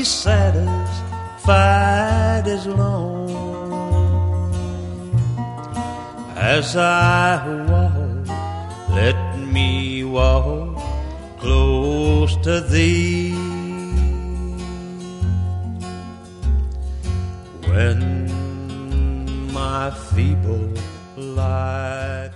satisfied as long as I walk. Let me walk close to thee. When my feeble life